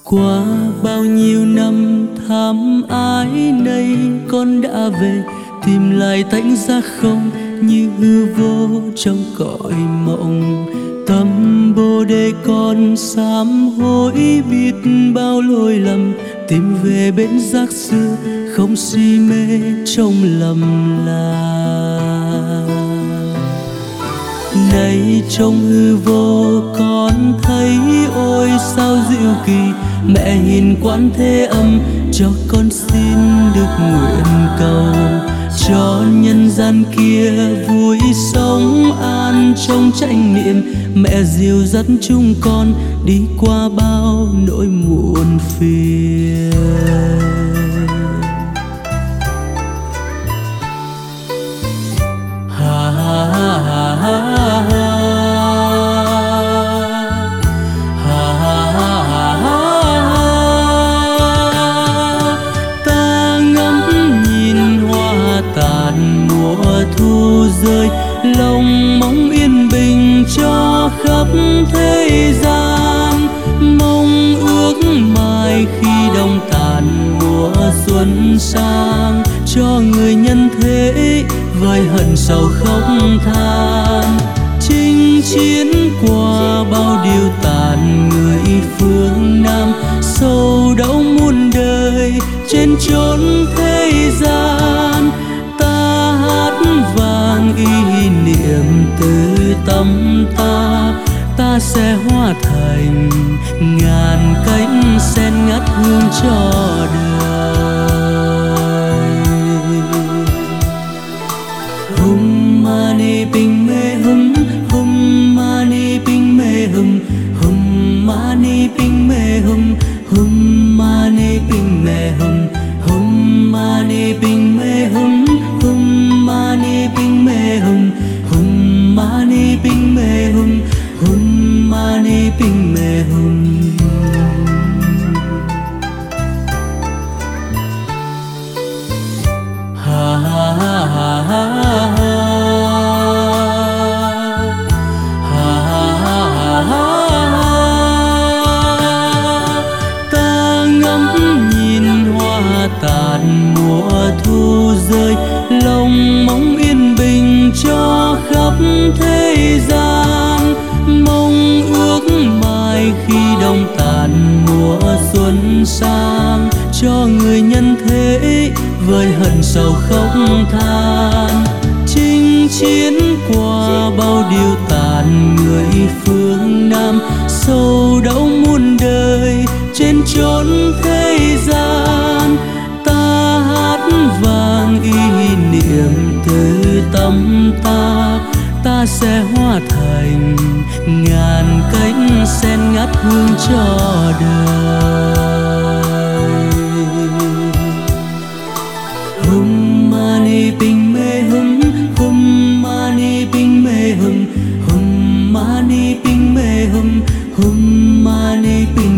Qua bao nhiêu năm thăm ái nay, con đã về tìm lại tánh giác không như hư vô trong cõi mộng. Tâm bồ đề con sám hối biết bao lỗi lầm, tìm về bến giác xưa không si mê trong lầm là. Nay trong hư vô con thấy ôi sao diệu kỳ, mẹ hiền Quán Thế Âm cho con xin được nguyện cầu, cho nhân gian kia vui sống an trong chánh niệm. Mẹ dìu dắt chúng con đi qua bao nỗi muộn phiền. Ha ha ha ha ha. Thu rơi lòng mong yên bình cho khắp thế gian, mong ước mai khi đông tàn mùa xuân sang, cho người nhân thế vơi hận sầu khóc than. Chinh chiến qua bao điều tàn người phương Nam, sầu đau muôn đời trên chốn thế gian. Vang ý niệm từ tâm ta, ta sẽ hóa thành ngàn cánh sen ngát hương cho đời. Hum mani ping me hum, hum mani ping me hum, hum mani ping me hum, hum mani ping me hum, hum mani ping me hum, hum mani ping me hum, hum mani ping me hum, hum mani ping me hum. Ha ha ha ha ha ha. Tàn mùa thu rơi lòng mong yên bình cho khắp thế gian, mong ước mai khi đông tàn mùa xuân sang, cho người nhân thế vơi hận sầu khóc than. Chinh chiến qua bao điều tàn người phương Nam, sầu đau muôn đời trên chốn thế gian. Vang ý niệm từ tâm ta, ta sẽ hóa thành ngàn cánh sen ngát hương cho đời. Hum mani ping me hum, hum mani ping me hum, hum mani ping me hum, hum mani ping